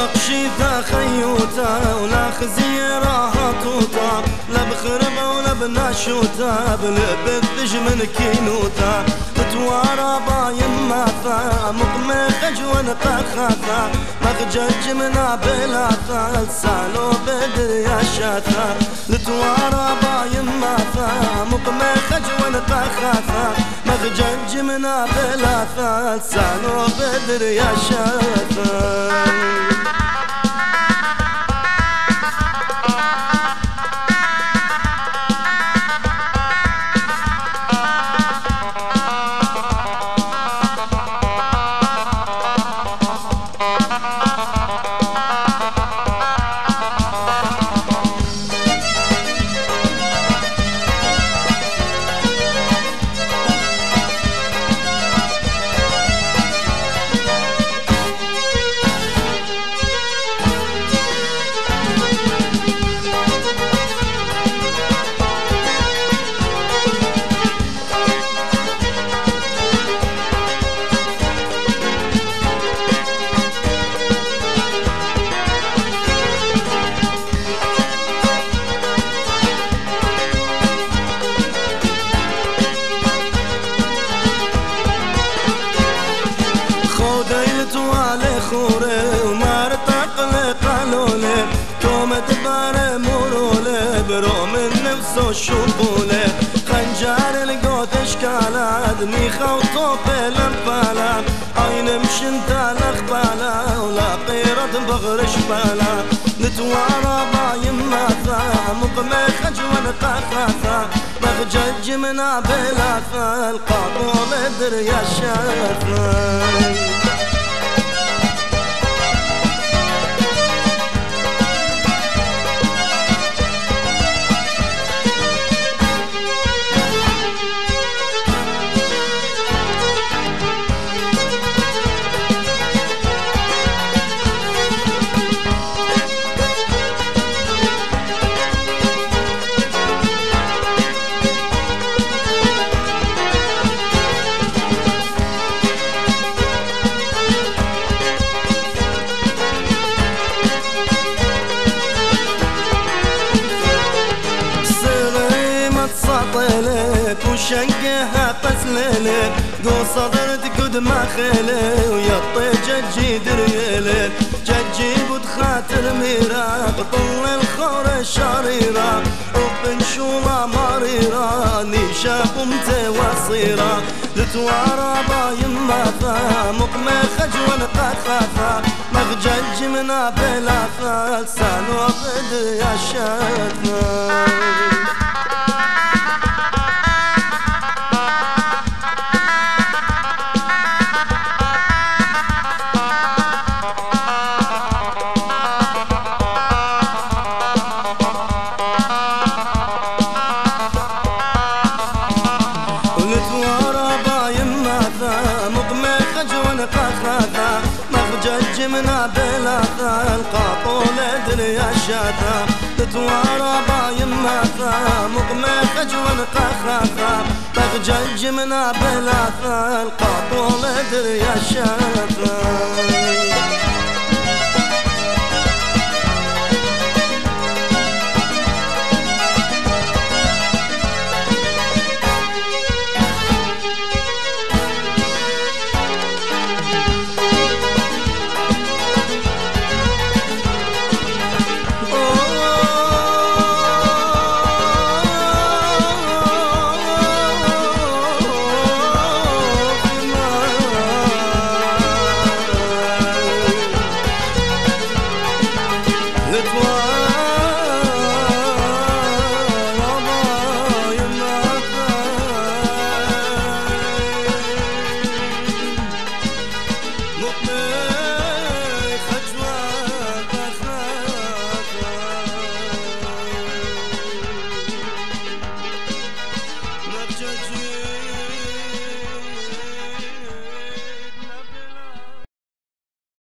شيثة خيوتة ولا خزيرة هطوطة، لا بخربة ولا بناشوتة، بلبث من كينوتة، بتوارى بايم ماثا مقمخج ونقخاثا، مخجج منا بلاثا لسانو بدر يا شاثا، لتوارى بايم ماثا مقمخج ونقخاثا، مخجج منا بلاثا لسانو بدر يا شاثا. شوفوله خنجر القوت اشكالات ميخا وطوف الانفالات عين مشنتا الاخبالا ولا قيرة بغرش بالا نتوارى بايم ماثا مقمخج ونقاثا مخجج منا بلاثا القابول در يا شاثا. وشنقها قسللي قو صدرت قد ما خيلي ويطي ججي دريلي ججي بدخات الميرا بطل الخور الشريرة وبنشومة مريرة نيشا قمت وصيرة لتوارى بايم ماثا مقمخج ونقاثا مخجج منا بلاثا لسان وبد يا شاثا. مخجج منا بلاثا القاطول دنيا شاثا تتوارى بايم ماثا مقمخج ونقاثا مخجج منا بلاثا القاطول دنيا شاثا.